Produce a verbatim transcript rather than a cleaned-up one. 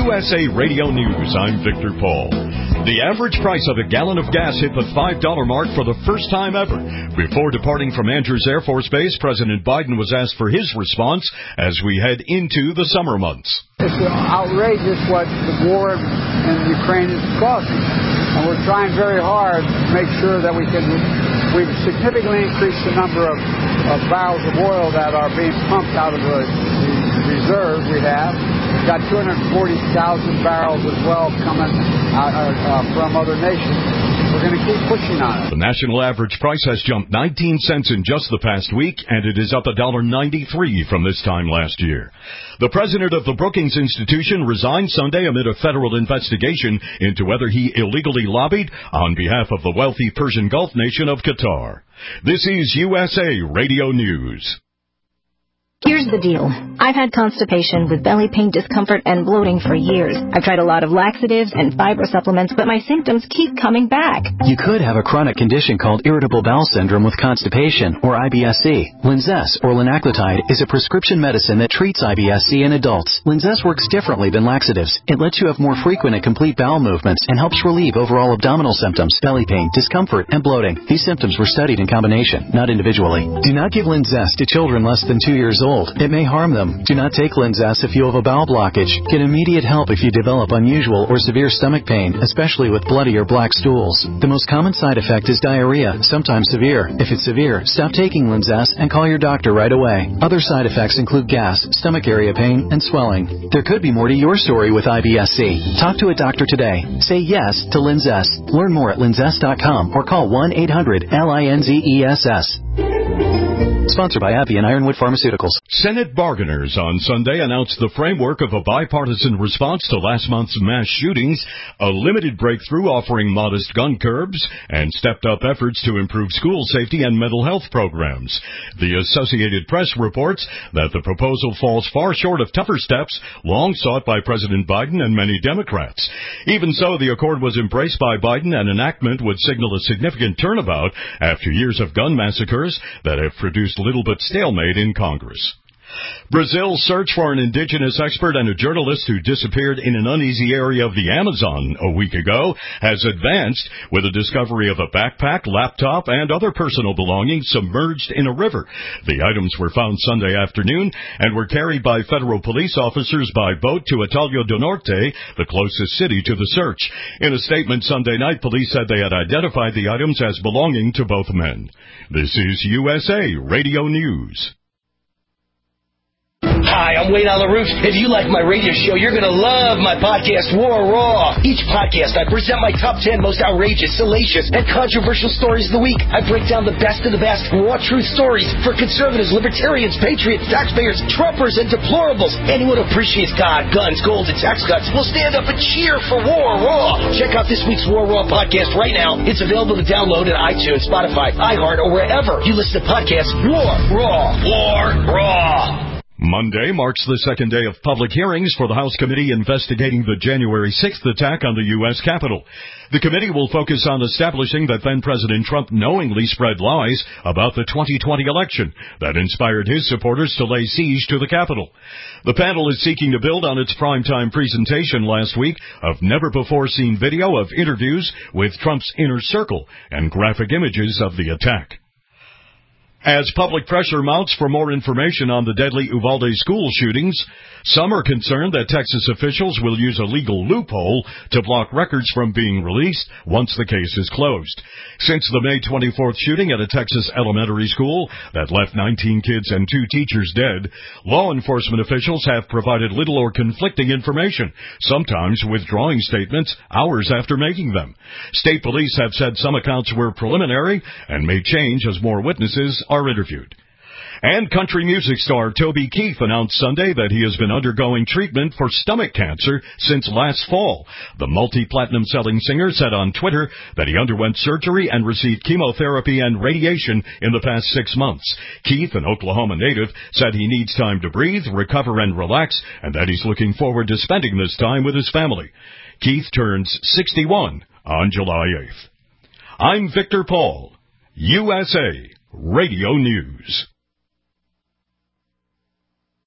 U S A Radio News, I'm Victor Paul. The average price of a gallon of gas hit the five dollar mark for the first time ever. Before departing from Andrews Air Force Base, President Biden was asked for his response as we head into the summer months. It's outrageous what the war in Ukraine is causing. And we're trying very hard to make sure that we can, we've significantly increased the number of, of barrels of oil that are being pumped out of the, the reserve we have. We've got two hundred forty thousand barrels as well coming out, uh, from other nations. We're going to keep pushing on it. The national average price has jumped nineteen cents in just the past week, and it is up one dollar and ninety-three cents from this time last year. The president of the Brookings Institution resigned Sunday amid a federal investigation into whether he illegally lobbied on behalf of the wealthy Persian Gulf nation of Qatar. This is U S A Radio News. Here's the deal. I've had constipation with belly pain, discomfort, and bloating for years. I've tried a lot of laxatives and fiber supplements, but my symptoms keep coming back. You could have a chronic condition called irritable bowel syndrome with constipation, or I B S C. Linzess, or linaclotide, is a prescription medicine that treats I B S C in adults. Linzess works differently than laxatives. It lets you have more frequent and complete bowel movements and helps relieve overall abdominal symptoms, belly pain, discomfort, and bloating. These symptoms were studied in combination, not individually. Do not give Linzess to children less than two years old. It may harm them. Do not take Linzess if you have a bowel blockage. Get immediate help if you develop unusual or severe stomach pain, especially with bloody or black stools. The most common side effect is diarrhea, sometimes severe. If it's severe, stop taking Linzess and call your doctor right away. Other side effects include gas, stomach area pain, and swelling. There could be more to your story with I B S C. Talk to a doctor today. Say yes to Linzess. Learn more at linzess dot com or call one eight hundred L I N Z E S S. Sponsored by AbbVie and Ironwood Pharmaceuticals. Senate bargainers on Sunday announced the framework of a bipartisan response to last month's mass shootings, a limited breakthrough offering modest gun curbs, and stepped-up efforts to improve school safety and mental health programs. The Associated Press reports that the proposal falls far short of tougher steps long sought by President Biden and many Democrats. Even so, the accord was embraced by Biden, and enactment would signal a significant turnabout after years of gun massacres that have produced little but stalemate in Congress. Brazil's search for an indigenous expert and a journalist who disappeared in an uneasy area of the Amazon a week ago has advanced with the discovery of a backpack, laptop, and other personal belongings submerged in a river. The items were found Sunday afternoon and were carried by federal police officers by boat to Italio do Norte, the closest city to the search. In a statement Sunday night, police said they had identified the items as belonging to both men. This is U S A Radio News. Hi, I'm Wayne on the Roof. If you like my radio show, you're going to love my podcast, War Raw. Each podcast, I present my top ten most outrageous, salacious, and controversial stories of the week. I break down the best of the best raw truth stories for conservatives, libertarians, patriots, taxpayers, Trumpers, and deplorables. Anyone who appreciates God, guns, gold, and tax cuts will stand up and cheer for War Raw. Check out this week's War Raw podcast right now. It's available to download at iTunes, Spotify, iHeart, or wherever you listen to podcasts. War Raw. War Raw. Monday marks the second day of public hearings for the House committee investigating the January sixth attack on the U S Capitol. The committee will focus on establishing that then-President Trump knowingly spread lies about the twenty twenty election that inspired his supporters to lay siege to the Capitol. The panel is seeking to build on its primetime presentation last week of never-before-seen video of interviews with Trump's inner circle and graphic images of the attack. As public pressure mounts for more information on the deadly Uvalde school shootings, some are concerned that Texas officials will use a legal loophole to block records from being released once the case is closed. Since the May twenty-fourth shooting at a Texas elementary school that left nineteen kids and two teachers dead, law enforcement officials have provided little or conflicting information, sometimes withdrawing statements hours after making them. State police have said some accounts were preliminary and may change as more witnesses are interviewed. And country music star Toby Keith announced Sunday that he has been undergoing treatment for stomach cancer since last fall. The multi-platinum selling singer said on Twitter that he underwent surgery and received chemotherapy and radiation in the past six months. Keith, an Oklahoma native, said he needs time to breathe, recover, and relax, and that he's looking forward to spending this time with his family. Keith turns sixty-one on July eighth. I'm Victor Paul, U S A Radio News.